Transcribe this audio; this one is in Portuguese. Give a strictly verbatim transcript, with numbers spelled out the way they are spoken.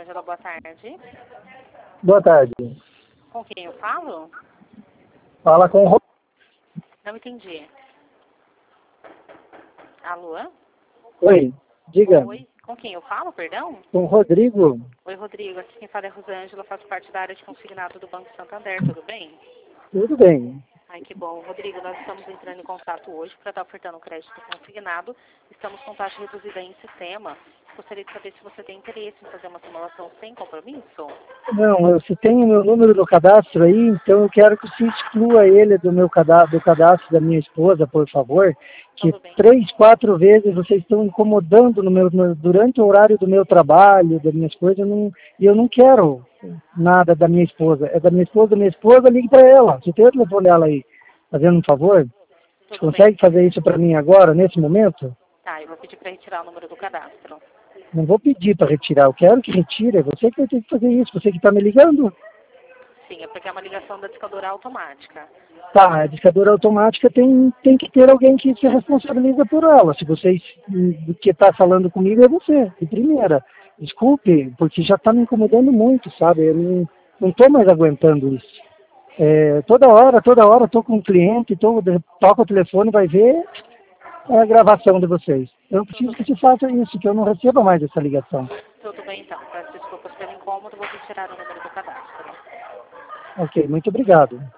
Rosângela, boa tarde. Boa tarde. Com quem eu falo? Fala com o Ro... Não entendi. Alô? Oi, diga. Oi, com quem eu falo, perdão? Com o Rodrigo. Oi, Rodrigo, aqui quem fala é Rosângela, faço parte da área de consignado do Banco Santander, tudo bem? Tudo bem. Ai, que bom. Rodrigo, nós estamos entrando em contato hoje para estar ofertando crédito consignado. Estamos com taxa reduzida em sistema. Gostaria de saber se você tem interesse em fazer uma simulação sem compromisso. Não, eu, se tem o meu número do cadastro aí, então eu quero que você exclua ele do meu cadastro, do cadastro da minha esposa, por favor. Que Tudo bem. três, quatro vezes vocês estão incomodando no meu, no- durante o horário do meu trabalho, das minhas coisas, eu não- e eu não quero nada da minha esposa. É da minha esposa, minha esposa, ligue para ela. Você tem o telefone dela aí, fazendo um favor? Você Tudo bem. consegue fazer isso para mim agora, nesse momento? Tá, eu vou pedir para retirar o número do cadastro. Não vou pedir para retirar, eu quero que retire. É você que vai ter que fazer isso, você que está me ligando. Sim, é porque é uma ligação da discadora automática. Tá, a discadora automática tem, tem que ter alguém que se responsabiliza por ela. Se vocês, o que está falando comigo é você, de primeira. Desculpe, porque já está me incomodando muito, sabe? Eu não não estou mais aguentando isso. É, toda hora, toda hora estou com um cliente, tô, toco o telefone, vai ver a gravação de vocês. Eu preciso que se faça isso, que eu não receba mais essa ligação. Tudo bem, então. Peço desculpas pelo incômodo, vou retirar o número do cadastro. Ok, muito obrigado.